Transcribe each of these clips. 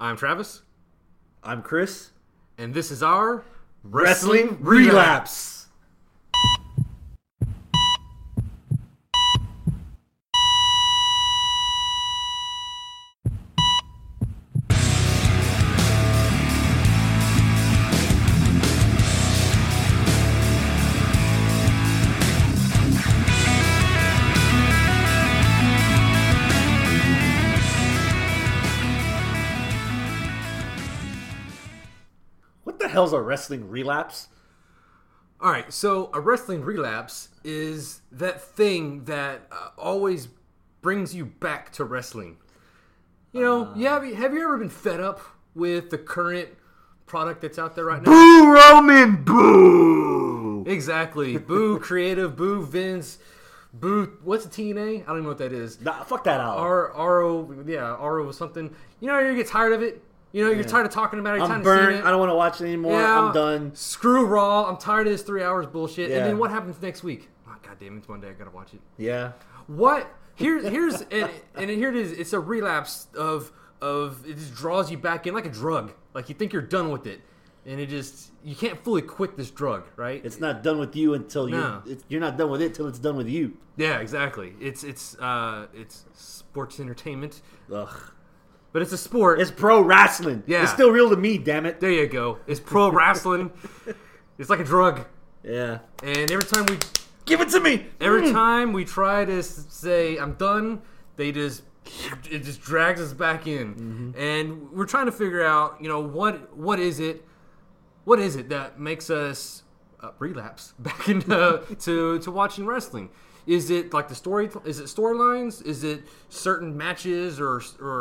I'm Travis, I'm Chris. and this is our Wrestling Relapse. What the hell's a wrestling relapse? All right, so a wrestling relapse is that thing that always brings you back to wrestling. You know, have you ever been fed up with the current product that's out there right now? Boo Roman, boo! Exactly. Boo Creative, boo Vince, boo, what's a TNA? I don't even know what that is. Nah, fuck that out. RO something. You know, you get tired of it. You know, you're tired of talking about it. You're I'm tired of burnt. seeing it. I don't want to watch it anymore. I'm done. Screw Raw. I'm tired of this 3 hours bullshit. Yeah. And then what happens next week? Oh, God damn it, it's Monday. I gotta watch it. Yeah. What? Here's and here it is. It's a relapse of it just draws you back in like a drug. Like you think you're done with it, and you can't fully quit this drug, right? It's not done with you until you're not done with it till it's done with you. Yeah, exactly. It's sports entertainment. Ugh. But it's a sport. It's pro wrestling. Yeah. It's still real to me, damn it. There you go. It's pro wrestling. It's like a drug. Yeah. And every time we Give it to me. Every time we try to say I'm done, it just drags us back in, and we're trying to figure out, you know, what is it that makes us relapse back into to watching wrestling? Is it like the story? Is it storylines? Is it certain matches or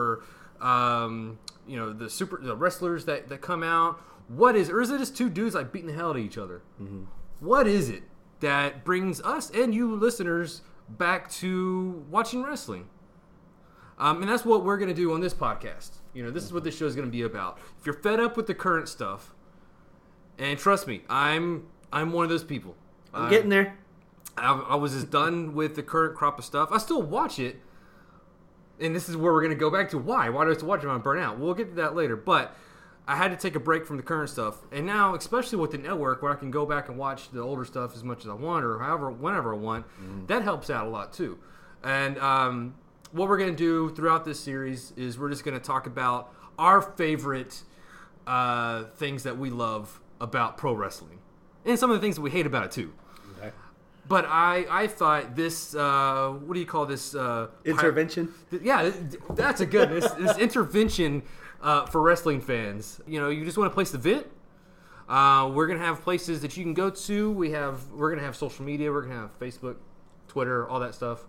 you know, the wrestlers that come out? What is, or is it just two dudes like beating the hell out of each other? Mm-hmm. What is it that brings us and you listeners back to watching wrestling? And that's what we're going to do on this podcast. You know, this is what this show is going to be about. If you're fed up with the current stuff, and trust me, I'm one of those people. I'm getting there. I was just done with the current crop of stuff. I still watch it, and this is where we're going to go back to why. Why do I have to watch it when I burn out? We'll get to that later, but I had to take a break from the current stuff, and now, especially with the network, where I can go back and watch the older stuff as much as I want, or whenever I want, that helps out a lot too. And what we're going to do throughout this series is we're just going to talk about our favorite things that we love about pro wrestling, and some of the things that we hate about it too. Okay. But I thought this, what do you call this? Intervention? Yeah, that's a good, this intervention for wrestling fans. You know, you just want a place to vent. We're gonna have places that you can go to. We're gonna have social media. We're gonna have Facebook, Twitter, all that stuff.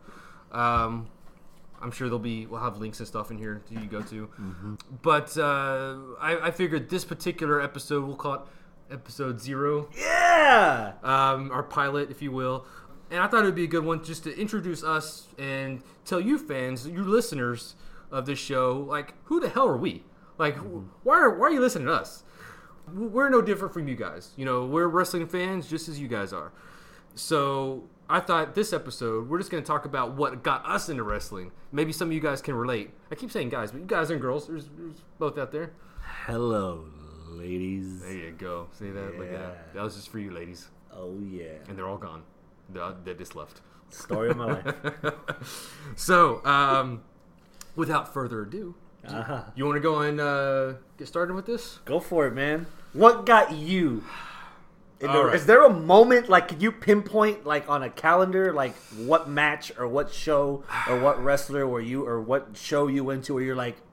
I'm sure we'll have links and stuff in here that you can go to. Mm-hmm. But I figured this particular episode, we'll call it episode 0. Yeah. Our pilot, if you will. And I thought it would be a good one just to introduce us and tell you fans, you listeners of this show, like, who the hell are we? Like, why are you listening to us? We're no different from you guys. You know, we're wrestling fans just as you guys are. So I thought this episode, we're just going to talk about what got us into wrestling. Maybe some of you guys can relate. I keep saying guys, but you guys and girls, there's both out there. Hello, ladies. There you go. See that? Yeah. Look at that. That was just for you ladies. Oh, yeah. And they're all gone. They just left. Story of my life. So, without further ado, you want to go and get started with this? Go for it, man. What got you? Right. Is there a moment, like, could you pinpoint, like, on a calendar, like, what match or what show or what wrestler were you, or what show you went to where you're like,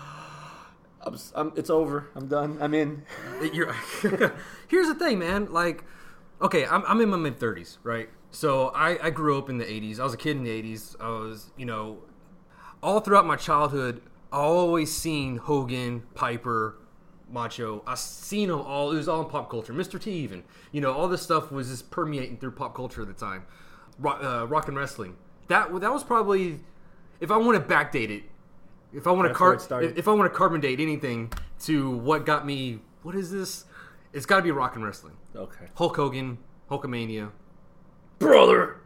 it's over. I'm done. I'm in. Here's the thing, man. Like, okay, I'm in my mid-30s, right? So I grew up in the 80s. I was a kid in the 80s. I was, you know, all throughout my childhood, I always seen Hogan, Piper, Macho. I seen them all. It was all in pop culture. Mr. T even. You know, all this stuff was just permeating through pop culture at the time. Rock and wrestling. That was probably, if I want to backdate it, if I want to carbon date anything to what got me, what is this? It's got to be rock and wrestling. Okay. Hulk Hogan, Hulkamania. Brother.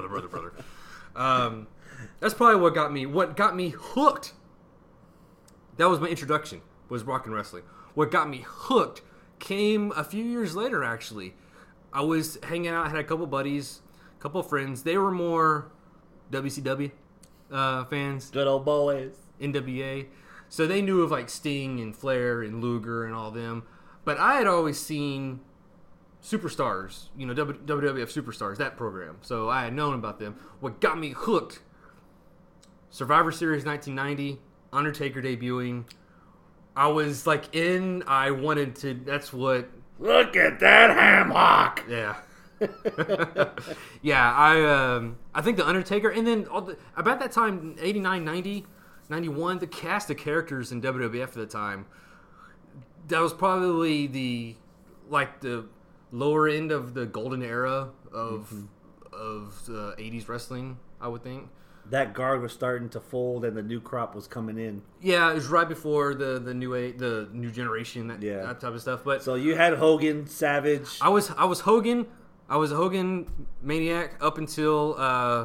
That's probably what got me hooked That was my introduction, was Rock and Wrestling. What got me hooked came a few years later, actually. I was hanging out, I had a couple buddies, a couple friends. They were more WCW fans. Good old boys. NWA. So they knew of like Sting and Flair and Luger and all them. But I had always seen Superstars, WWF Superstars, that program. So I had known about them. What got me hooked, Survivor Series 1990, Undertaker debuting. I was like I wanted to, that's what. Look at that ham hock. Yeah. Yeah, I think the Undertaker, and then about that time, 89, 90, 91, the cast of characters in WWF at the time, that was probably the lower end of the golden era of 80s wrestling, I would think. That guard was starting to fold, and the new crop was coming in. Yeah, it was right before the new generation, that type of stuff. But so you had Hogan, Savage. I was Hogan. I was a Hogan maniac up until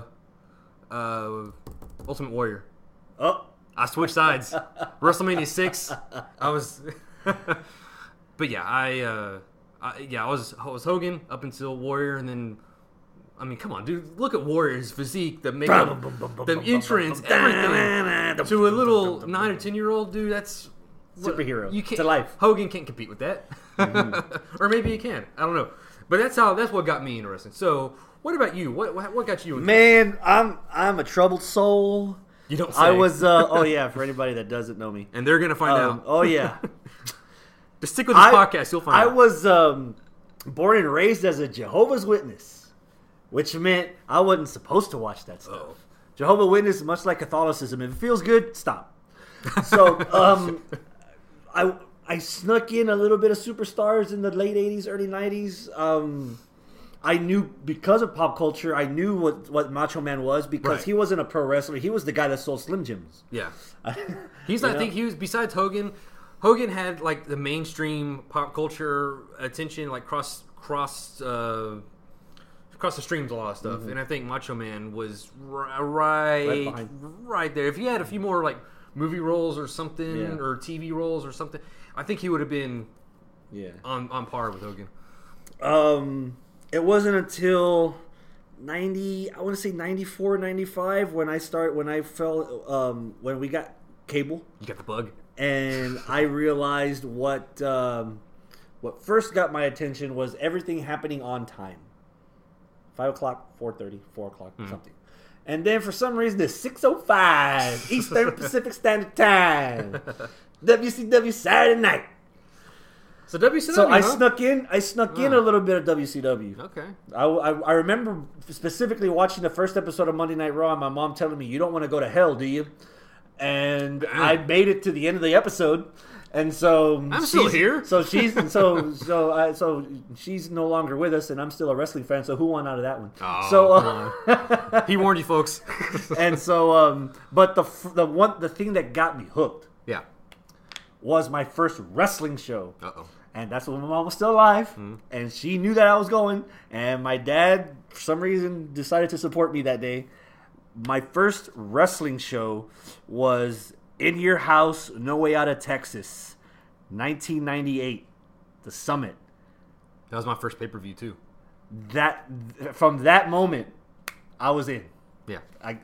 Ultimate Warrior. Oh, I switched sides. WrestleMania 6. I was, but yeah, I was Hogan up until Warrior, and then. I mean, come on, dude. Look at Warrior's physique, the makeup, the entrance, everything. To a little 9 or 10-year-old, dude, that's... Superhero. You can't, to life. Hogan can't compete with that. Or maybe he can. I don't know. But that's what got me interested. So, what about you? What got you into Man, I'm a troubled soul. You don't say. I was, for anybody that doesn't know me. And they're going to find out. Oh, yeah. Just stick with this podcast, you'll find out. I was born and raised as a Jehovah's Witness. Which meant I wasn't supposed to watch that stuff. Oh. Jehovah's Witness, much like Catholicism, if it feels good, stop. So I snuck in a little bit of Superstars in the late 80s, early 90s. I knew, because of pop culture, I knew what Macho Man was, because he wasn't a pro wrestler. He was the guy that sold Slim Jims. Yeah. I think he was, besides Hogan had like the mainstream pop culture attention, like cross the streams, a lot of stuff, and I think Macho Man was right there. If he had a few more like movie roles or something, or TV roles or something, I think he would have been on par with Hogan. It wasn't until 94, 95 when we got cable. You got the bug, and I realized what first got my attention was everything happening on time. 5 o'clock, 4:30, 4 o'clock, something. And then for some reason, it's 6:05 Eastern Pacific Standard Time. WCW Saturday night. So WCW. So I snuck in a little bit of WCW. Okay. I remember specifically watching the first episode of Monday Night Raw, and my mom telling me, "You don't want to go to hell, do you?" And I made it to the end of the episode. And so I'm still here. So she's she's no longer with us, and I'm still a wrestling fan. So who won out of that one? Oh, so he warned you, folks. And so, but the thing that got me hooked, was my first wrestling show. And that's when my mom was still alive, and she knew that I was going. And my dad, for some reason, decided to support me that day. My first wrestling show was In Your House, No Way Out of Texas, 1998, the Summit. That was my first pay-per-view too. From that moment, I was in. Yeah,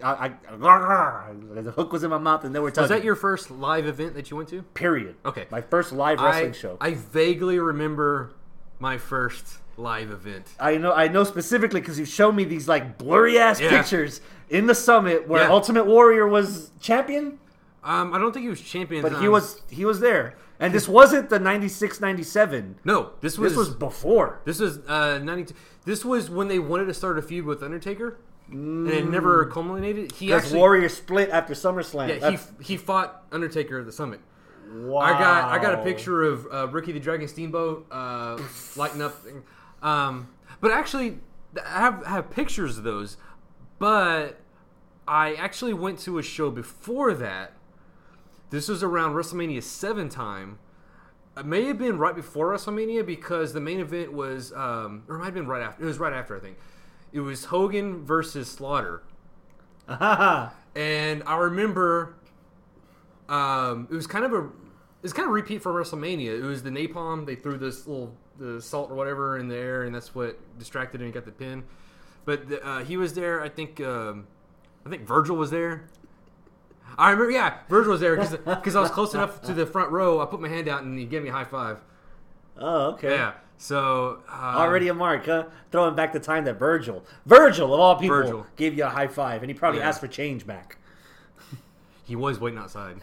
the hook was in my mouth, and they were tugging. Was that your first live event that you went to? Period. Okay, my first live wrestling show. I vaguely remember my first live event. I know specifically because you showed me these like blurry ass pictures in the Summit where Ultimate Warrior was champion. I don't think he was champion, but he was there. And this wasn't the 96, 97. No, this was before. This was 92. This was when they wanted to start a feud with Undertaker, and it never culminated. Because Warrior split after SummerSlam. Yeah, he fought Undertaker at the Summit. Wow. I got a picture of Ricky the Dragon Steamboat lighting up. But actually, I have pictures of those. But I actually went to a show before that. This was around WrestleMania 7 time. It may have been right before WrestleMania because the main event was, or it might have been right after. It was right after, I think. It was Hogan versus Slaughter. And I remember It was kind of a repeat for WrestleMania. It was the napalm. They threw the salt or whatever in the air, and that's what distracted him and got the pin. But he was there. I think Virgil was there. I remember, yeah, Virgil was there because I was close enough to the front row. I put my hand out and he gave me a high five. Oh, okay. Yeah. So already a mark, huh? Throwing back the time that Virgil of all people, gave you a high five, and he probably asked for change back. He was waiting outside.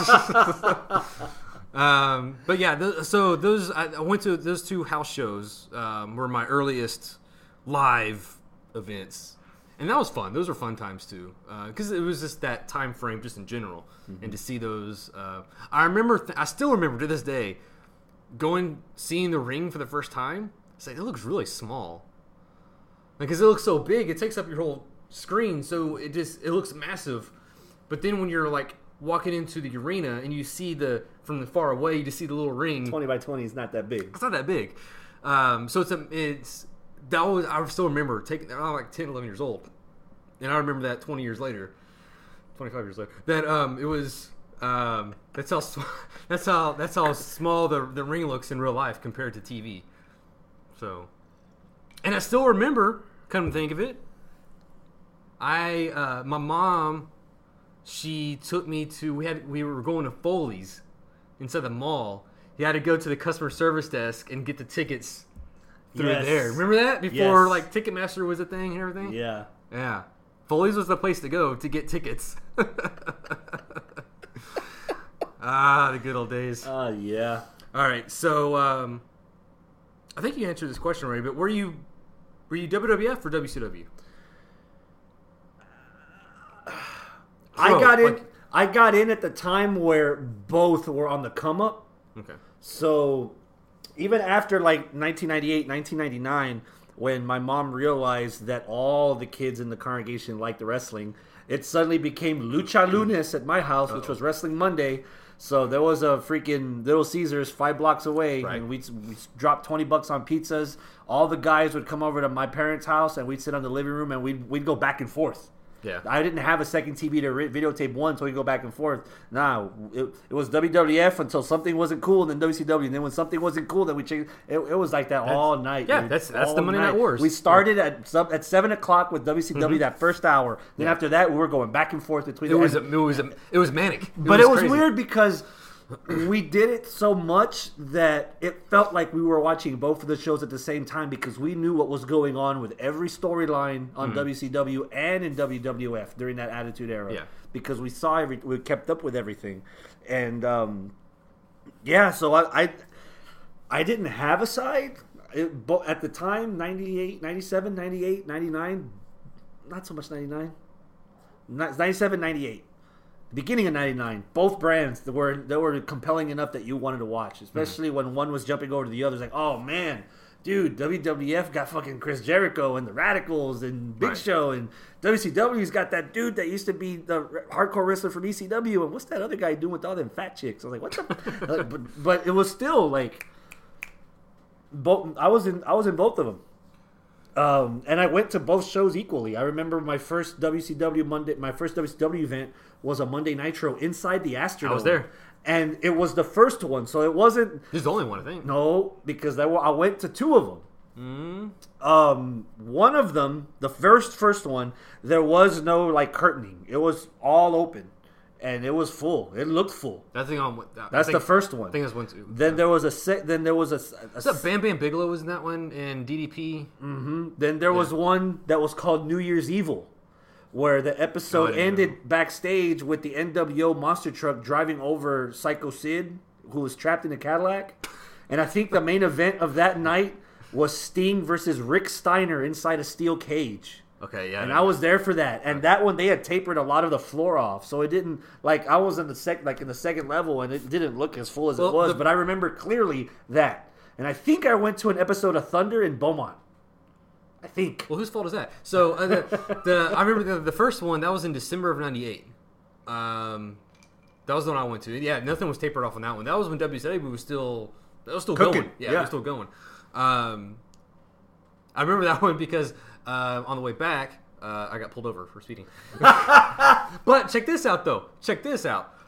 But yeah, I went to those two house shows. Were my earliest live events, and that was fun. Those were fun times too, because it was just that time frame, just in general, and to see those. I still remember to this day, seeing the ring for the first time. It's like, it looks really small, because it looks so big. It takes up your whole screen, so it looks massive. But then when you're like walking into the arena and you see from the far away, you just see the little ring. 20 by 20 is not that big. It's not that big. So I still remember I was like 10, 11 years old. And I remember that 25 years later, that it was, that's how small the ring looks in real life compared to TV. So, and I still remember, come to think of it, my mom, she took me to, we were going to Foley's inside the mall. You had to go to the customer service desk and get the tickets through there. Remember that? Before like Ticketmaster was a thing and everything? Yeah. Yeah. Foley's was the place to go to get tickets. The good old days. Yeah. All right, so I think you answered this question already, but were you WWF or WCW? I got in at the time where both were on the come up. Okay. So even after like 1998, 1999, when my mom realized that all the kids in the congregation liked the wrestling, it suddenly became Lucha Lunes at my house, which was Wrestling Monday. So there was a freaking Little Caesars 5 blocks away, and we dropped $20 on pizzas. All the guys would come over to my parents' house, and we'd sit on the living room, and we'd go back and forth. Yeah. I didn't have a second TV to videotape one, so we go back and forth. Nah, it was WWF until something wasn't cool, and then WCW. And then when something wasn't cool, then we changed. It was like that all night. Yeah, that's the Monday Night Wars. We started at 7 o'clock with WCW that first hour. Then after that, we were going back and forth between. It was manic, but it was weird because we did it so much that it felt like we were watching both of the shows at the same time, because we knew what was going on with every storyline on WCW and in WWF during that Attitude Era. Yeah. Because we saw we kept up with everything. And so I didn't have a side. At the time, 98, 97, 98, 99, not so much 99. 97, 98. Beginning of 99, both brands that were compelling enough that you wanted to watch, especially when one was jumping over to the other. It's like, oh man, dude, WWF got fucking Chris Jericho and the Radicals and Big Show, and WCW's got that dude that used to be the hardcore wrestler from ECW, and what's that other guy doing with all them fat chicks? I was like, what the? but it was still like, both. I was in both of them. And I went to both shows equally. I remember my first WCW event was a Monday Nitro inside the Astrodome. I was there. And it was the first one, so it wasn't... This is the only one, I think. No, because I went to two of them. One of them, the first one, there was no, like, curtaining. It was all open. And it was full. It looked full. That's the first one. I think that's one too. Then there was a Bam Bam Bigelow was in that one, and DDP. Mm-hmm. Then there was one that was called New Year's Evil, where the episode ended backstage with the NWO monster truck driving over Psycho Sid, who was trapped in a Cadillac. And I think the main event of that night was Sting versus Rick Steiner inside a steel cage. Okay, yeah. And I was there for that. And that one, they had tapered a lot of the floor off. So it didn't, like, I was in the second level, and it didn't look as full as it was. But I remember clearly that. And I think I went to an episode of Thunder in Beaumont. I think. Well, whose fault is that? So, I remember the first one, that was in December of 98. That was the one I went to. Yeah, nothing was tapered off on that one. That was when WCW was still cooking. Going. Yeah, it was still going. I remember that one because... on the way back, I got pulled over for speeding. But check this out, though. Check this out.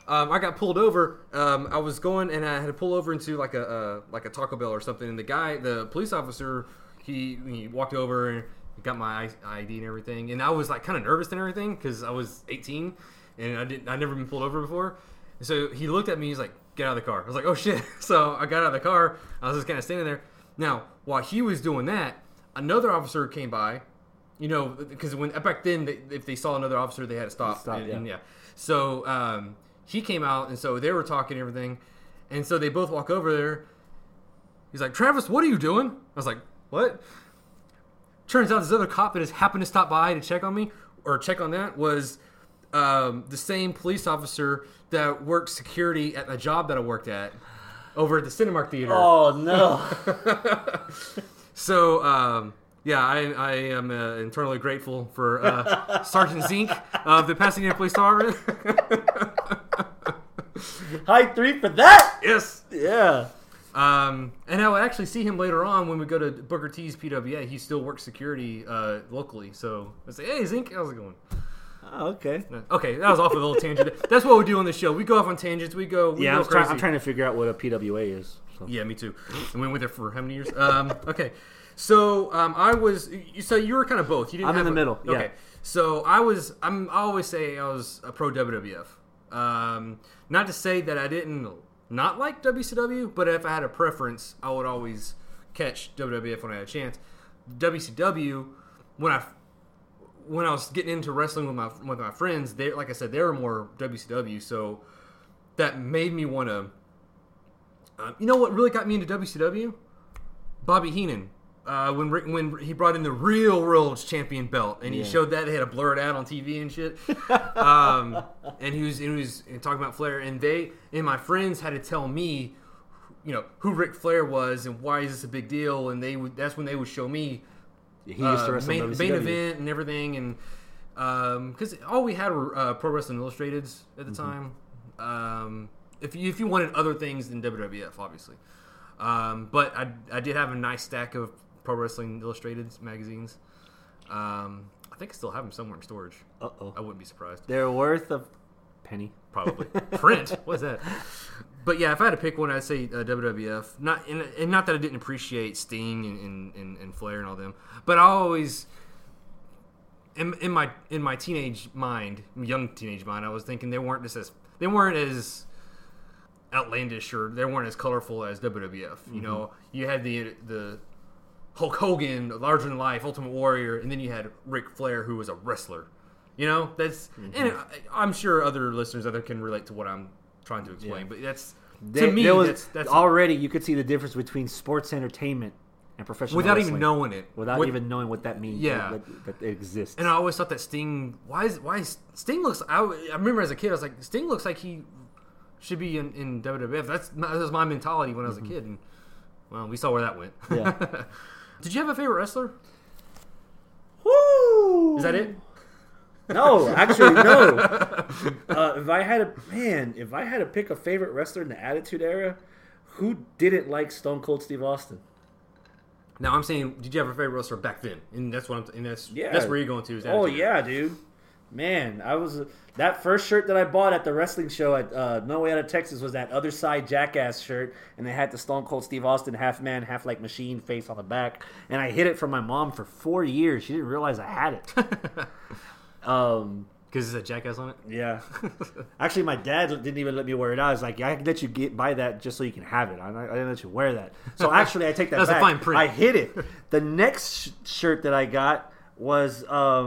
I got pulled over. I was going and I had to pull over into like a Taco Bell or something. And the police officer, he walked over and got my ID and everything. And I was like kind of nervous and everything because I was 18 and I'd never been pulled over before. And so he looked at me. He's like, "Get out of the car." I was like, "Oh shit!" So I got out of the car. I was just kind of standing there. Now while he was doing that, another officer came by. Because back then, if they saw another officer, they had to stop. And So he came out, and so they were talking and everything. And so they both walk over there. He's like, "Travis, what are you doing?" I was like, "What?" Turns out this other cop that has happened to stop by to check on me, or check on that, was the same police officer that worked security at the job that I worked at over at the Cinemark Theater. Oh, no. So, I am internally grateful for Sergeant Zink of the Pasadena Police Department. High 3 for that. Yes. Yeah. And I will actually see him later on when we go to Booker T's PWA. He still works security locally. So I say, "Hey, Zink, how's it going?" Oh, okay. Okay, that was off a little tangent. That's what we do on the show. We go off on tangents. We go crazy. I'm trying to figure out what a PWA is. So. Yeah, me too. And we went there for how many years? Okay. So I was. So you were kind of both. You didn't. I'm in the middle. Yeah. Okay. So I always say I was a pro WWF. Not to say that I didn't not like WCW, but if I had a preference, I would always catch WWF when I had a chance. WCW, when I was getting into wrestling with my friends, they, like I said, they were more WCW, so that made me want to. You know what really got me into WCW? Bobby Heenan. When he brought in the real world champion belt and he showed that, they had to blur it out on TV and shit. And he was talking about Flair, and my friends had to tell me, who Ric Flair was and why is this a big deal, and that's when they would show me he used to wrestle main event and everything, and because all we had were Pro Wrestling Illustrateds at the time. If you wanted other things than WWF, obviously. But I did have a nice stack of Pro Wrestling Illustrated magazines. I think I still have them somewhere in storage. Uh-oh. I wouldn't be surprised. They're worth a penny. Probably. Print? What is that? But yeah, if I had to pick one, I'd say WWF. Not that I didn't appreciate Sting and Flair and all them, but I always, in my teenage mind, young teenage mind, I was thinking they weren't as outlandish or they weren't as colorful as WWF. Mm-hmm. You had the Hulk Hogan, larger than life, Ultimate Warrior, and then you had Ric Flair, who was a wrestler. That's and I'm sure other listeners can relate to what I'm trying to explain. But that's already you could see the difference between sports entertainment and professional without wrestling. even knowing it, even knowing what that means. Yeah, that it exists. And I always thought that Sting. Why Sting looks? I remember as a kid, I was like, Sting looks like he should be in WWF. That was my mentality when I was a kid, and well, we saw where that went. Yeah. Did you have a favorite wrestler? Woo! Is that it? No, actually, no. If I had to pick a favorite wrestler in the Attitude Era, who didn't like Stone Cold Steve Austin? Now I'm saying, did you have a favorite wrestler back then? And that's what that's where you're going to. Is oh yeah, dude. Man, I was that first shirt that I bought at the wrestling show at No Way Out of Texas was that Other Side Jackass shirt, and they had the Stone Cold Steve Austin half man, half like machine face on the back, and I hid it from my mom for 4 years. She didn't realize I had it. Because it's a Jackass on it. Yeah. Actually, my dad didn't even let me wear it out. I was like, "Yeah, I can let you buy that just so you can have it. I didn't let you wear that." So actually, I take that That's back. A fine print. I hid it. The next shirt that I got was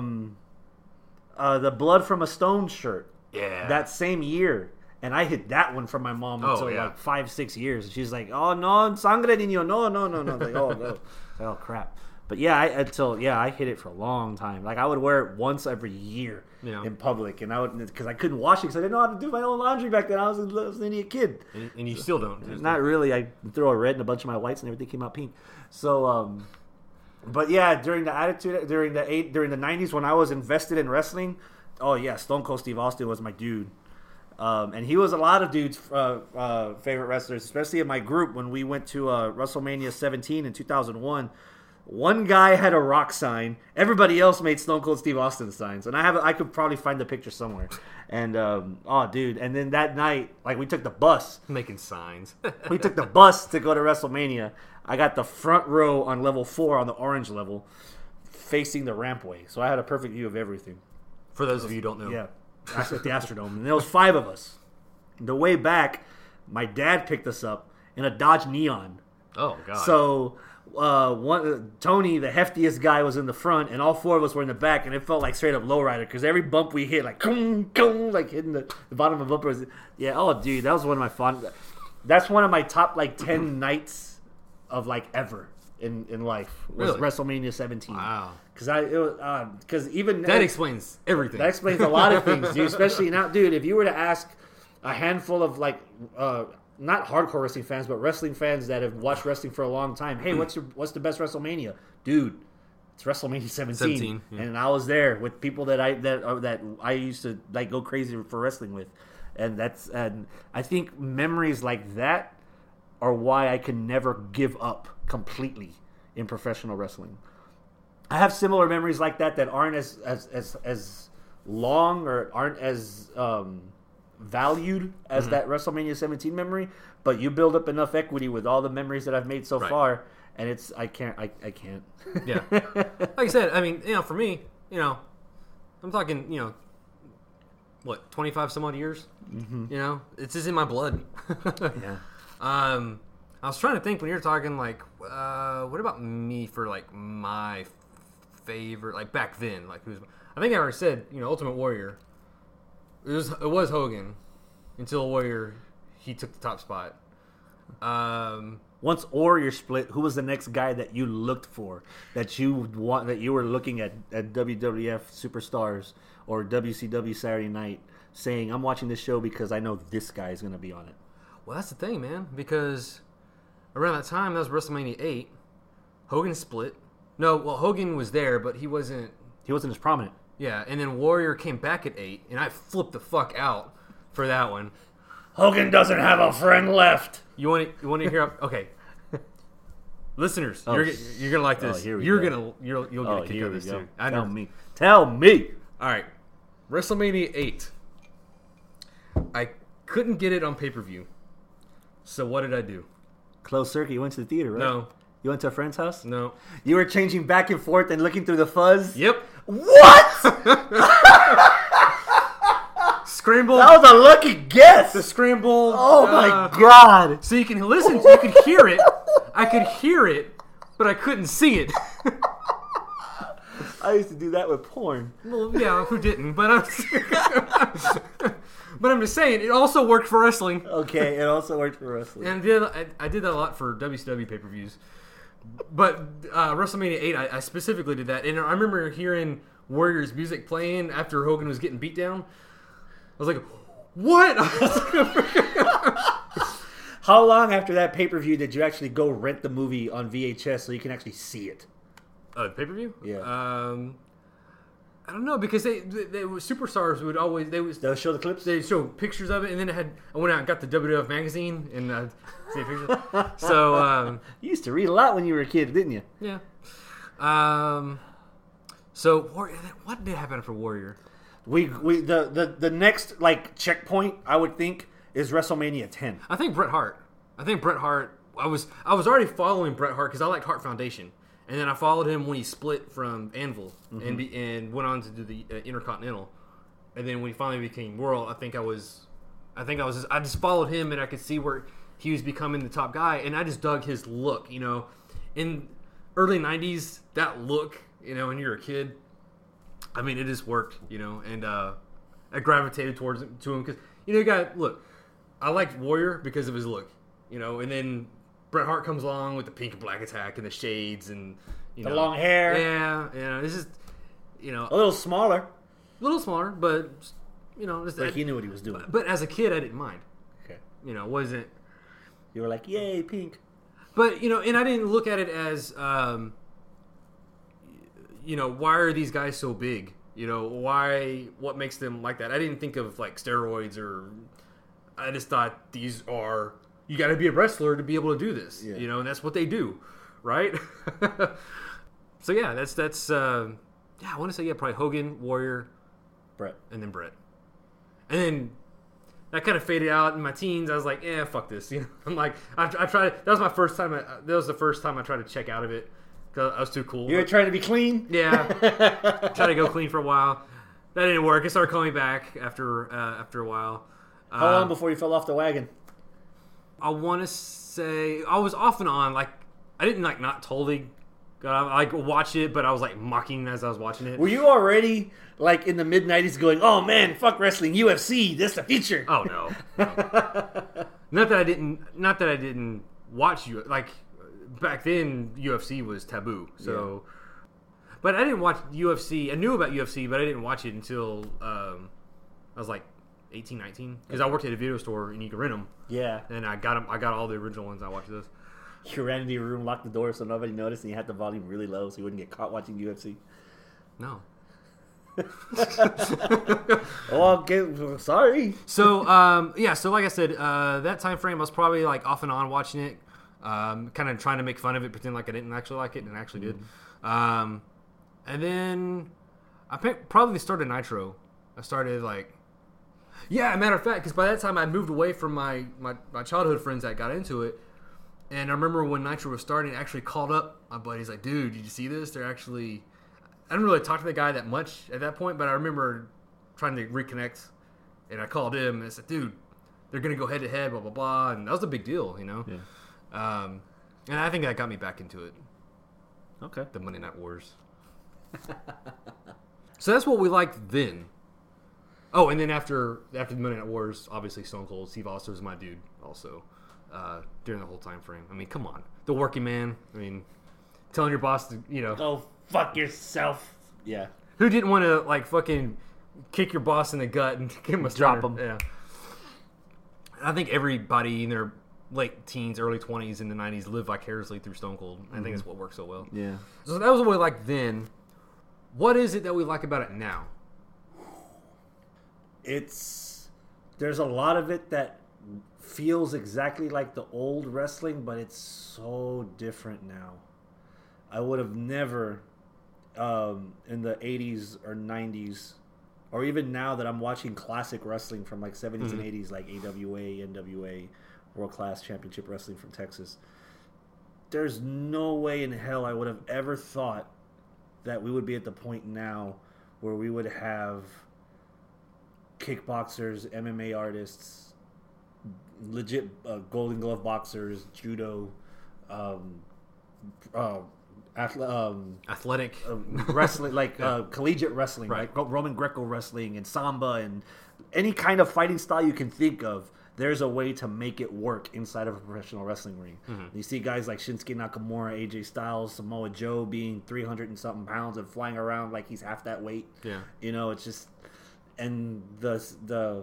the Blood from a Stone shirt. Yeah. That same year. And I hid that one from my mom until like 5-6 years. And she's like, "Oh, no, sangre niño. No. Like, oh, no. Like, oh, crap. But yeah, I hid it for a long time. Like I would wear it once every year in public, and because I couldn't wash it because I didn't know how to do my own laundry back then. I was an idiot kid. And you still don't. Not really. I throw a red and a bunch of my whites, and everything came out pink. So, but yeah, during the during the 90s when I was invested in wrestling, oh yeah, Stone Cold Steve Austin was my dude. And he was a lot of dudes' favorite wrestlers, especially in my group when we went to WrestleMania 17 in 2001. One guy had a Rock sign. Everybody else made Stone Cold Steve Austin signs. And I could probably find the picture somewhere. And, dude. And then that night, like, we took the bus. Making signs. We took the bus to go to WrestleMania. I got the front row on level 4 on the orange level, facing the rampway. So I had a perfect view of everything. For those of you who don't know. Yeah. At the Astrodome. And there was 5 of us. The way back, my dad picked us up in a Dodge Neon. Oh, God. So... Tony, the heftiest guy, was in the front, and all 4 of us were in the back, and it felt like straight up lowrider because every bump we hit, like, like hitting the bottom of the bumper. Yeah, oh, dude, that was one of my fun. That's one of my top like 10 nights of like ever in life. Was really? WrestleMania 17. Wow. Because even that explains everything. That explains a lot of things, dude. Especially now, dude. If you were to ask a handful of like. Not hardcore wrestling fans, but wrestling fans that have watched wrestling for a long time. Hey, what's the best WrestleMania, dude? It's WrestleMania 17. Yeah. And I was there with people that I used to like go crazy for wrestling with, and I think memories like that are why I can never give up completely in professional wrestling. I have similar memories like that aren't as long or aren't as valued as that WrestleMania 17 memory, but you build up enough equity with all the memories that I've made so far, and I can't. Yeah, like I said, I mean, for me, I'm talking, what, 25 some odd years. Mm-hmm. It's just in my blood. Yeah. I was trying to think when you were talking like, what about me for like my favorite, like back then, like I think I already said, Ultimate Warrior. It was Hogan until Warrior, he took the top spot. Once Warrior split, who was the next guy that you looked for, that you were looking at WWF Superstars or WCW Saturday Night, saying, "I'm watching this show because I know this guy is going to be on it"? Well, that's the thing, man. Because around that time, that was WrestleMania 8. Hogan split. No, well, Hogan was there, but he wasn't as prominent. Yeah, and then Warrior came back at 8, and I flipped the fuck out for that one. Hogan doesn't have a friend left. You want to hear? Okay, listeners, you're gonna like this. You'll get a kick out of this too. Tell me. All right, WrestleMania 8. I couldn't get it on pay-per-view, so what did I do? Closed circuit. You went to the theater, right? No. You went to a friend's house? No. You were changing back and forth and looking through the fuzz? Yep. What? Scrambled. That was a lucky guess. The scrambled. Oh my God. So you can listen. You can hear it. I could hear it, but I couldn't see it. I used to do that with porn. Well, yeah, who didn't? But I'm just saying, it also worked for wrestling. Okay, it also worked for wrestling. And I did that a lot for WCW pay-per-views. But WrestleMania 8, I specifically did that. And I remember hearing Warrior's music playing after Hogan was getting beat down. I was like, what? How long after that pay-per-view did you actually go rent the movie on VHS so you can actually see it? Pay-per-view? Yeah. I don't know, because they Superstars would always they'll show the clips. They show pictures of it, and then I went out and got the WWF magazine and see pictures. So you used to read a lot when you were a kid, didn't you? Yeah. So what did happen after Warrior? The next like checkpoint I would think is WrestleMania 10. I think Bret Hart. I was already following Bret Hart because I liked Hart Foundation. And then I followed him when he split from Anvil and went on to do the Intercontinental. And then when he finally became World, I just followed him, and I could see where he was becoming the top guy, and I just dug his look. In early '90s, that look, when you're a kid, I mean, it just worked, and I gravitated to him because look, I liked Warrior because of his look, and then Bret Hart comes along with the pink and black attack and the shades and the long hair. Yeah, it's just a little smaller, but just like he knew what he was doing. But as a kid, I didn't mind. Okay, wasn't you were like, yay, pink? But and I didn't look at it as why are these guys so big? What makes them like that? I didn't think of like steroids or. I just thought these are. You got to be a wrestler to be able to do this, and that's what they do, right? So yeah, that's I want to say probably Hogan, Warrior, Brett, and then Brett, and then that kind of faded out in my teens. I was like, fuck this. I'm like, I tried. That was my first time. That was the first time I tried to check out of it because I was too cool. You were trying to be clean. Yeah, tried to go clean for a while. That didn't work. It started coming back after a while. How long before you fell off the wagon? I want to say I was off and on. Like I didn't not totally watch it, but I was like mocking as I was watching it. Were you already like in the mid '90s going, "Oh man, fuck wrestling, UFC, this the future"? Oh no. Not that I didn't watch you like back then. UFC was taboo, so. Yeah. But I didn't watch UFC. I knew about UFC, but I didn't watch it until I was like 18, 19, because I worked at a video store and you could rent them. Yeah. And I got them. I got all the original ones. I watched those. You ran into your room, locked the door so nobody noticed, and you had the volume really low so you wouldn't get caught watching UFC. No. Oh, okay. Sorry. So, so like I said, that time frame I was probably like off and on watching it, kind of trying to make fun of it, pretend like I didn't actually like it, and I actually did. And then I probably started Nitro. I started like, matter of fact, because by that time I moved away from my childhood friends that got into it. And I remember when Nitro was starting, I actually called up my buddy. He's like, dude, did you see this? They're actually... I didn't really talk to the guy that much at that point, but I remember trying to reconnect. And I called him and I said, dude, they're going to go head-to-head, blah, blah, blah. And that was a big deal, Yeah. And I think that got me back into it. Okay. The Monday Night Wars. So that's what we liked then. Oh, and then after the Monday Night Wars, obviously Stone Cold Steve Austin was my dude also. During the whole time frame. I mean, come on. The working man. I mean, telling your boss to, go fuck yourself. Yeah. Who didn't want to, like, fucking kick your boss in the gut and give him a drop him? Yeah. I think everybody in their late teens, early 20s, in the 90s lived vicariously through Stone Cold. I think that's what worked so well. Yeah. So that was what we liked then. What is it that we like about it now? There's a lot of it that feels exactly like the old wrestling, but it's so different now. I would have never in the 80s or 90s, or even now that I'm watching classic wrestling from like 70s and 80s, like AWA, NWA, World Class Championship Wrestling from Texas, there's no way in hell I would have ever thought that we would be at the point now where we would have kickboxers, MMA artists, legit Golden Glove boxers, judo, athletic wrestling, like collegiate wrestling, right? Like Roman Greco wrestling and Samba and any kind of fighting style you can think of. There's a way to make it work inside of a professional wrestling ring. Mm-hmm. You see guys like Shinsuke Nakamura, AJ Styles, Samoa Joe being 300 and something pounds and flying around like he's half that weight. Yeah, it's just, and that's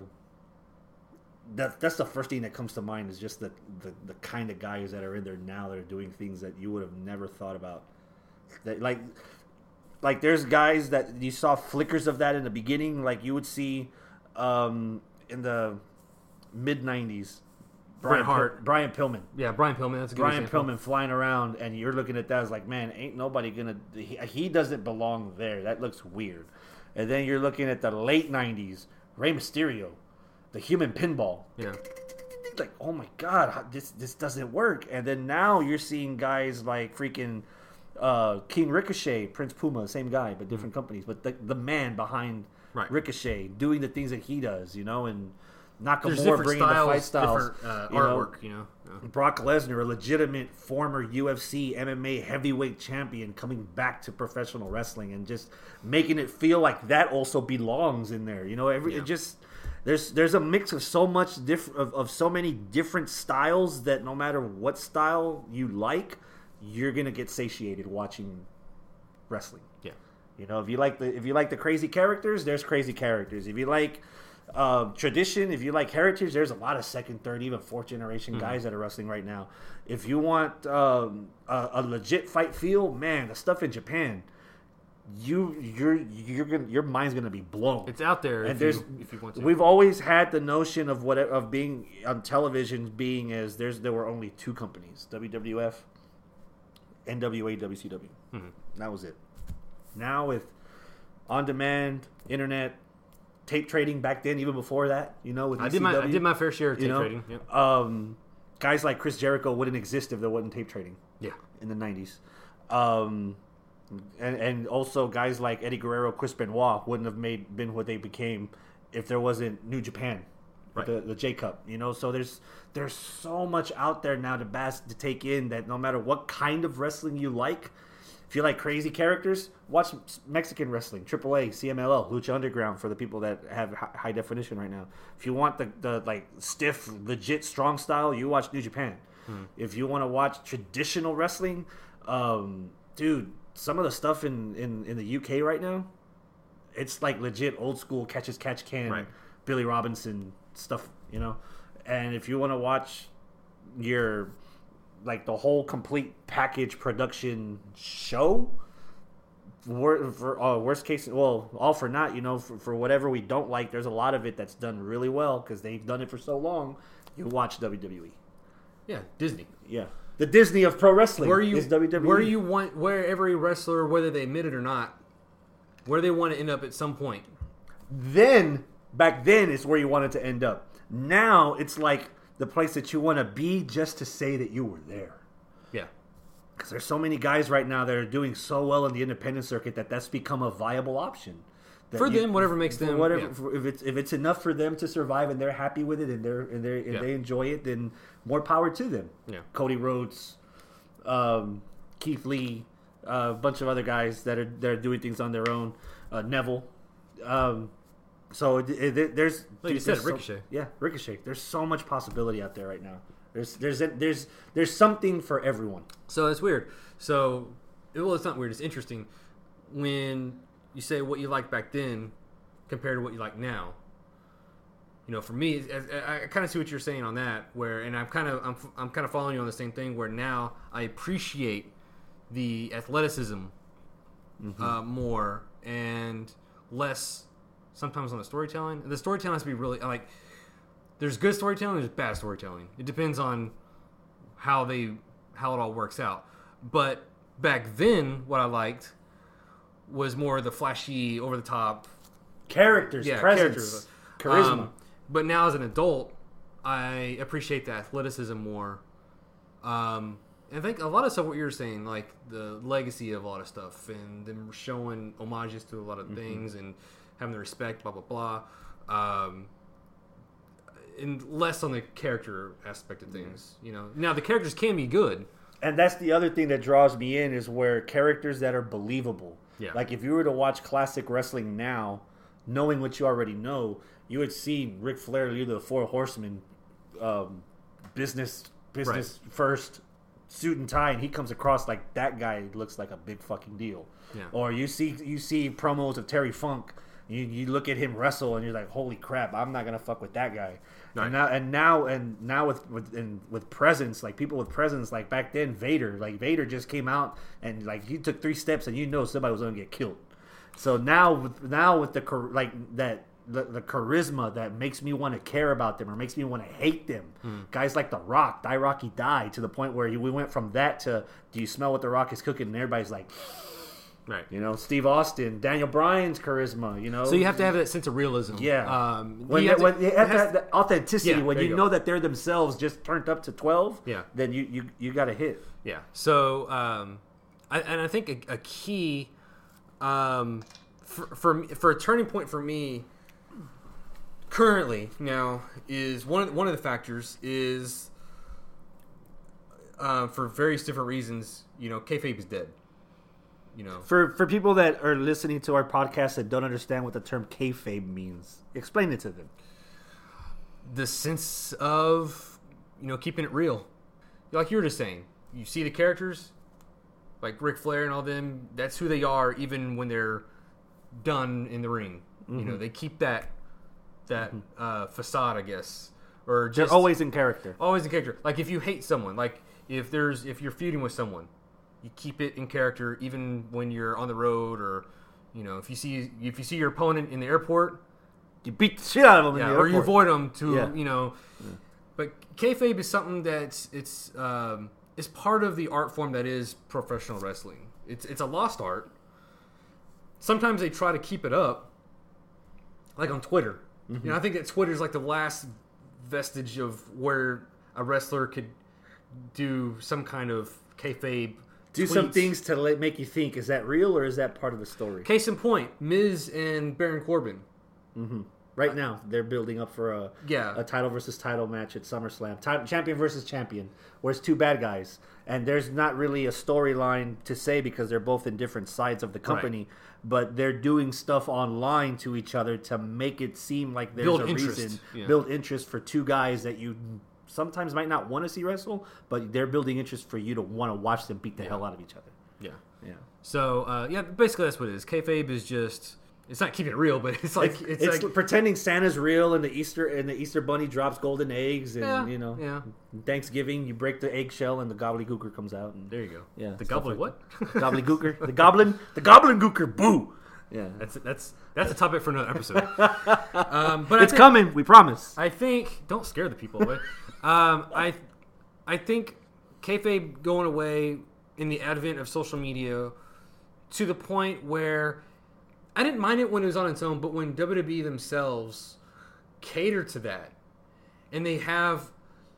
the first thing that comes to mind is just the kind of guys that are in there now that are doing things that you would have never thought about. That like there's guys that you saw flickers of that in the beginning, like you would see in the mid '90s. Brian Pillman. Yeah, Brian Pillman. That's a good Brian example. Pillman flying around, and you're looking at that as like, man, ain't nobody gonna. He doesn't belong there. That looks weird. And then you're looking at the late '90s, Rey Mysterio. The human pinball. Yeah. Like, oh my God, this doesn't work. And then now you're seeing guys like freaking King Ricochet, Prince Puma, same guy, but different companies. But the man behind Ricochet doing the things that he does, and Nakamura bringing the fight styles. Different artwork, Yeah. Brock Lesnar, a legitimate former UFC MMA heavyweight champion, coming back to professional wrestling and just making it feel like that also belongs in there. It just... There's a mix of so much of so many different styles that no matter what style you like, you're gonna get satiated watching wrestling. Yeah, if you like the crazy characters, there's crazy characters. If you like tradition, if you like heritage, there's a lot of second, third, even fourth generation guys that are wrestling right now. If you want a legit fight feel, man, the stuff in Japan. Your mind's gonna be blown. It's out there, and if you want to. We've always had the notion of being on television being as there were only two companies, WWF NWA, WCW. That was it. Now with on-demand, internet, tape trading back then, even before that, with ECW, I did my fair share of tape trading. Yep. Guys like Chris Jericho wouldn't exist if there wasn't tape trading. Yeah. In the 90s. And also guys like Eddie Guerrero, Chris Benoit wouldn't have been what they became if there wasn't New Japan, right. the J Cup. So there's so much out there now to take in that no matter what kind of wrestling you like, if you like crazy characters, watch Mexican wrestling, AAA, CMLL, Lucha Underground for the people that have high definition right now. If you want the like stiff, legit, strong style, you watch New Japan. If you want to watch traditional wrestling, dude, some of the stuff in the UK right now, it's like legit old school catch as catch can, right. Billy Robinson stuff, And if you want to watch your like the whole complete package production show, worst case, well, all for naught, for whatever we don't like, there's a lot of it that's done really well because they've done it for so long. You watch WWE. Yeah, Disney. Yeah, the Disney of pro wrestling is WWE. Where every wrestler, whether they admit it or not, where they want to end up at some point. Back then, it's where you wanted to end up. Now, it's like the place that you want to be just to say that you were there. Yeah. Because there's so many guys right now that are doing so well in the independent circuit that's become a viable option. For them, whatever makes them. If it's enough for them to survive and they're happy with it and they enjoy it, then more power to them. Yeah. Cody Rhodes, Keith Lee, a bunch of other guys that are doing things on their own. Neville. So there's like you said, Ricochet. Ricochet. There's so much possibility out there right now. There's something for everyone. So it's weird. So it's not weird. It's interesting when you say what you liked back then compared to what you like now. For me, I kind of see what you're saying on that. And I'm kind of following you on the same thing. Where now I appreciate the athleticism more and less sometimes on the storytelling. The storytelling has to be really like. There's good storytelling. There's bad storytelling. It depends on how it all works out. But back then, what I liked was more the flashy, over the top characters, presence, charisma. But now as an adult, I appreciate the athleticism more. And I think a lot of stuff what you're saying, like the legacy of a lot of stuff, and them showing homages to a lot of things, and having the respect, blah blah blah. And less on the character aspect of things, Now the characters can be good, and that's the other thing that draws me in is where characters that are believable. Yeah. Like if you were to watch classic wrestling now, knowing what you already know, you would see Ric Flair lead the Four Horsemen, business right. First, suit and tie, and he comes across like that guy looks like a big fucking deal. Yeah. Or you see promos of Terry Funk. You look at him wrestle and you're like, holy crap, I'm not gonna fuck with that guy. Right. And now with presence, like people with presence, like back then Vader just came out and like he took 3 steps and somebody was gonna get killed. So now with the charisma that makes me want to care about them or makes me want to hate them. Guys like The Rock, Die Rocky Die, to the point where we went from that to do you smell what The Rock is cooking, and everybody's like. Right. Steve Austin, Daniel Bryan's charisma, So you have to have that sense of realism. Yeah. When you have to have that authenticity, when you know that they're themselves just turned up to 12, then you got to hit. Yeah. So, I think a key for a turning point for me currently now is one of the factors is for various different reasons, kayfabe is dead. For people that are listening to our podcast that don't understand what the term kayfabe means, explain it to them. The sense of, keeping it real. Like you were just saying, you see the characters, like Ric Flair and all them, that's who they are even when they're done in the ring. They keep that facade, I guess. Or just they're always in character. Always in character. Like if you hate someone, like if you're feuding with someone, you keep it in character even when you're on the road, or if you see your opponent in the airport, you beat the shit out of them in the airport. Or you avoid them to But kayfabe is something that's is part of the art form that is professional wrestling. It's a lost art. Sometimes they try to keep it up, like on Twitter. Mm-hmm. You know, I think that Twitter's like the last vestige of where a wrestler could do some kind of kayfabe. Do tweets. Some things to make you think, is that real or is that part of the story? Case in point, Miz and Baron Corbin. Mm-hmm. Right now, they're building up for a title versus title match at SummerSlam. Champion versus champion, where it's two bad guys. And there's not really a storyline to say because they're both in different sides of the company. Right. But they're doing stuff online to each other to make it seem like there's a reason. Yeah. Build interest for two guys that you sometimes might not want to see wrestle, but they're building interest for you to want to watch them beat the hell out of each other. Yeah. So, basically that's what it is. Kayfabe is just... It's not keeping it real, but it's like pretending Santa's real and the Easter Bunny drops golden eggs and Thanksgiving you break the eggshell and the gobbledygooker comes out and there you go. Yeah, the gobbly what? Gobbledygooker. the gobbledygooker. Boo. Yeah, that's a topic for another episode. But it's coming. We promise. I think don't scare the people away. I think kayfabe going away in the advent of social media to the point where. I didn't mind it when it was on its own, but when WWE themselves cater to that, and they have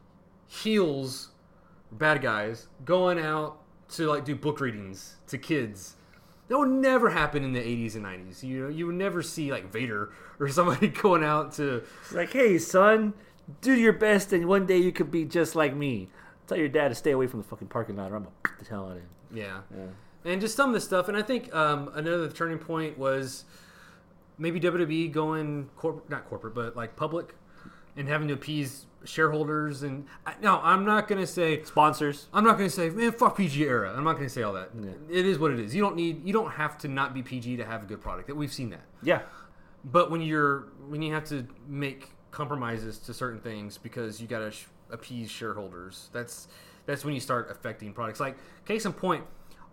heels, bad guys, going out to like do book readings to kids, that would never happen in the 80s and 90s. You would never see like Vader or somebody going out to like, hey son, do your best, and one day you could be just like me. Tell your dad to stay away from the fucking parking lot, or I'm gonna beat the hell out of him. Yeah. And just some of the stuff. And I think another turning point was maybe WWE going not corporate, but like public and having to appease shareholders. And I'm not going to say sponsors. I'm not going to say, man, fuck PG era. I'm not going to say all that. Yeah. It is what it is. You don't have to not be PG to have a good product. We've seen that. Yeah. But when you have to make compromises to certain things because you got to appease shareholders, that's when you start affecting products. Like case in point,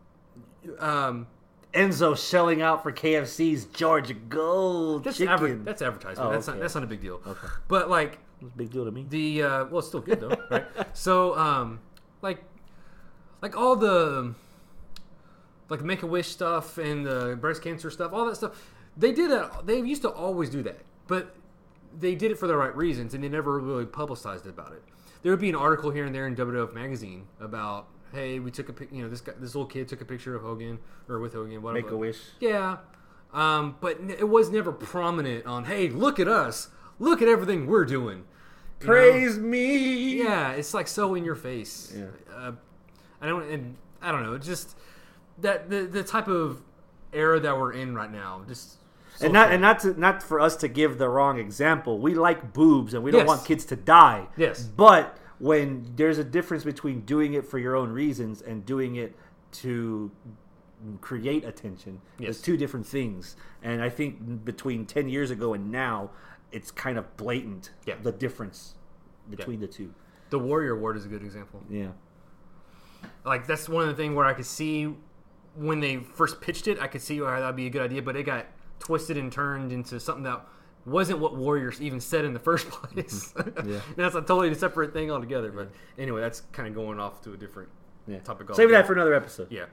Enzo shelling out for KFC's Georgia Gold chicken. That's advertisement. That's not a big deal. Okay. But like, it's a big deal to me. Well, it's still good though, right? So like all the like Make-A-Wish stuff and the breast cancer stuff, all that stuff. They did that. They used to always do that, but they did it for the right reasons, and they never really publicized about it. There would be an article here and there in WWF magazine about. Hey, we took this little kid took a picture of Hogan or with Hogan. Whatever. Make-A-Wish. Yeah, but it was never prominent on. Hey, look at us! Look at everything we're doing. Praise me. Yeah, it's like so in your face. Yeah. I don't know. Just that the type of era that we're in right now. Just and not for us to give the wrong example. We like boobs and we don't want kids to die. Yes, but. When there's a difference between doing it for your own reasons and doing it to create attention, there's two different things. And I think between 10 years ago and now, it's kind of blatant, the difference between the two. The Warrior Award is a good example. Yeah. Like, that's one of the things where I could see when they first pitched it, I could see why that would be a good idea, but it got twisted and turned into something that wasn't what Warriors even said in the first place. Yeah. That's a totally separate thing altogether. But anyway, that's kind of going off to a different topic. Save that for another episode. Yeah.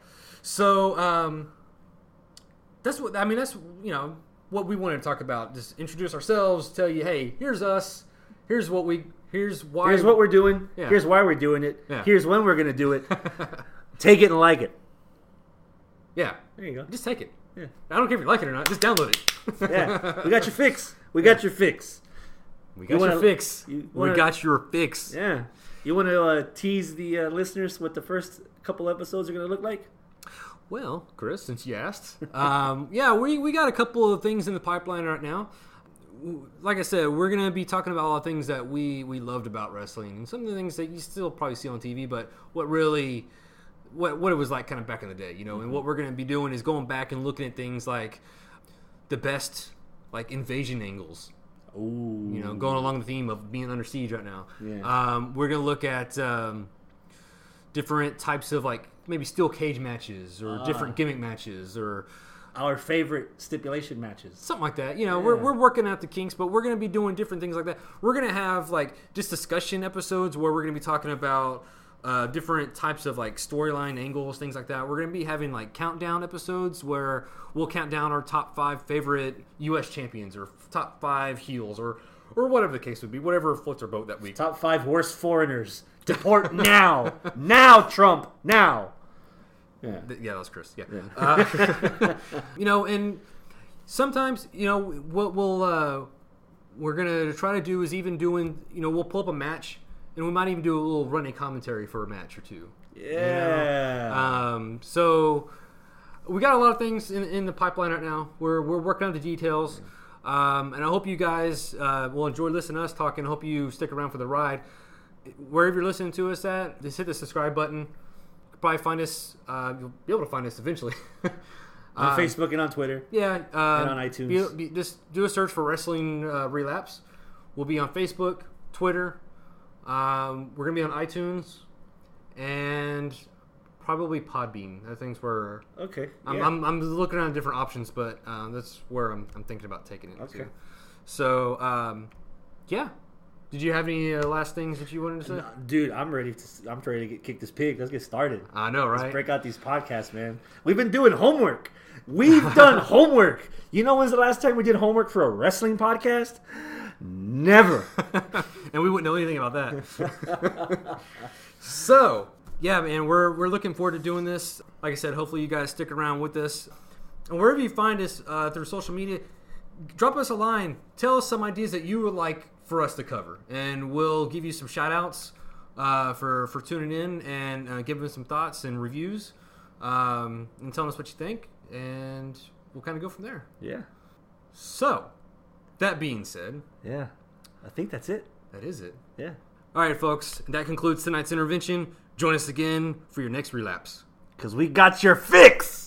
So that's what that's what we wanted to talk about. Just introduce ourselves, tell you, hey, here's us. Here's what we're doing. Yeah. Here's why we're doing it. Yeah. Here's when we're gonna do it. Take it and like it. Yeah. There you go. Just take it. Yeah. I don't care if you like it or not. Just download it. Yeah. We got your fix. We got your fix. We got your fix. We got your fix. Yeah. You want to tease the listeners what the first couple episodes are going to look like? Well, Chris, since you asked, we got a couple of things in the pipeline right now. Like I said, we're going to be talking about all the things that we loved about wrestling and some of the things that you still probably see on TV, but what it was like kind of back in the day, and what we're going to be doing is going back and looking at things like the best like invasion angles. Ooh. Going along the theme of being under siege right now. Yeah. We're going to look at different types of like maybe steel cage matches or different gimmick matches or our favorite stipulation matches. Something like that. We're working out the kinks, but we're going to be doing different things like that. We're going to have like just discussion episodes where we're going to be talking about different types of like storyline angles, things like that. We're going to be having like countdown episodes where we'll count down our top 5 favorite U.S. champions or top 5 heels or whatever the case would be, whatever floats our boat that week. Top 5 worst foreigners. Deport now. Now, Trump. Now. Yeah, that was Chris. Yeah. And sometimes, we're going to try to do is even doing, we'll pull up a match and we might even do a little running commentary for a match or two. Yeah. So we got a lot of things in the pipeline right now. We're working on the details. And I hope you guys will enjoy listening to us talking. I hope you stick around for the ride. Wherever you're listening to us at, just hit the subscribe button. You can probably find us. You'll be able to find us eventually. On Facebook and on Twitter. Yeah. And on iTunes. Just do a search for Wrestling Relapse. We'll be on Facebook, Twitter. We're going to be on iTunes. And probably Podbean. I think where okay. Yeah. I'm looking at different options, but that's where I'm thinking about taking it. Okay. To. So yeah. Did you have any last things that you wanted to say? No, dude, I'm ready to kick this pig. Let's get started. I know, right? Let's break out these podcasts, man. We've been doing homework. We've done homework. You know when's the last time we did homework for a wrestling podcast? Never. And we wouldn't know anything about that. So, yeah, man, we're looking forward to doing this. Like I said, hopefully you guys stick around with us. And wherever you find us through social media, drop us a line. Tell us some ideas that you would like for us to cover. And we'll give you some shout-outs for tuning in and giving us some thoughts and reviews and telling us what you think. And we'll kind of go from there. Yeah. So, that being said. Yeah. I think that's it. That is it. Yeah. All right, folks. That concludes tonight's intervention. Join us again for your next relapse. Because we got your fix!